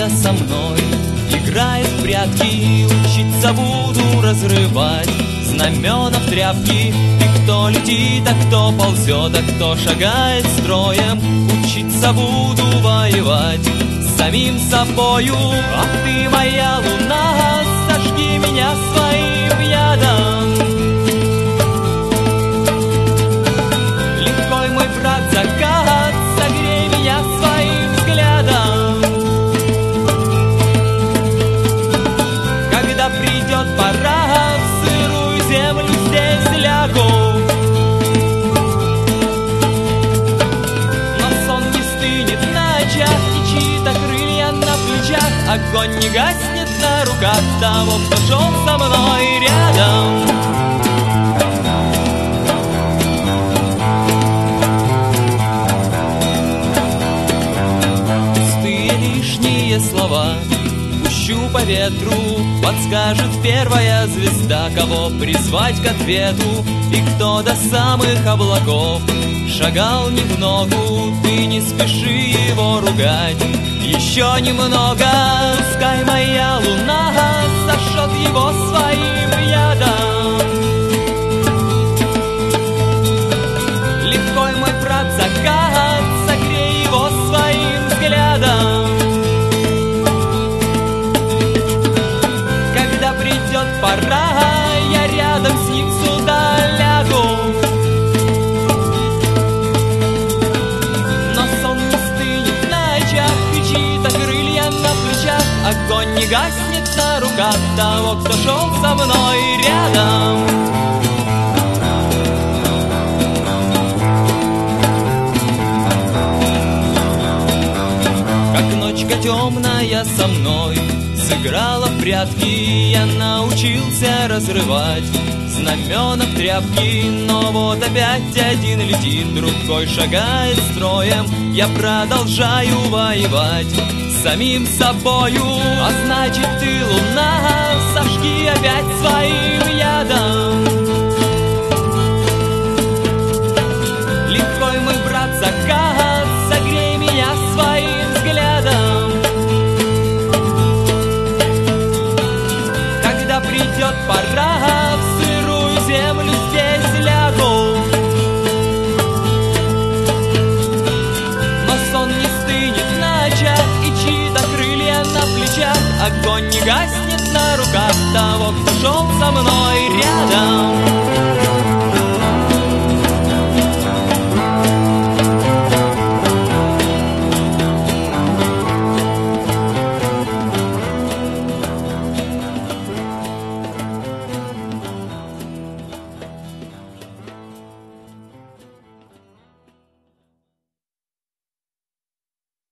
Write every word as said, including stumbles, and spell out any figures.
темная со мной играет в прятки. Учиться буду разрывать знамена в тряпки. И кто летит, а кто ползет, а кто шагает строем. Учиться буду воевать с самим собою. А ты, моя луна, сожги меня своим ядом. Легкой мой брат закат, согрей меня своим взглядом. Когда придет пора, в сырую землю здесь лягу. Но сон не стынет на очах, и чьи-то крылья на плечах. Огонь не гаснет на руках того, кто шел со мной рядом. Пустые лишние слова пущу по ветру, подскажет первая звезда, кого призвать к ответу. И кто до самых облаков шагал не в ногу, ты не спеши его ругать. Еще немного, пускай моя луна сожжет его своим ядом. Легкой мой брат закат, согрей его своим взглядом. Когда придет пора, я рядом с ним сюда лягу. Но сон не стынет на очах, и чьи-то крылья на плечах. Огонь не гаснет на руках того, кто шел со мной рядом. Как ночка темная со мной сыграла в прятки, я научился разрывать знамена в тряпки. Но вот опять один летит, другой шагает строем. Я продолжаю воевать с самим собою. А значит, ты, луна, сожги опять своим ядом. Легкой мой брат закат, согрей меня своим взглядом. Когда придет пора, в сырую землю здесь лягу. Но сон не стынет на очах, и чьи-то крылья на плечах. Огонь не гаснет на руках того, кто шел со мной рядом.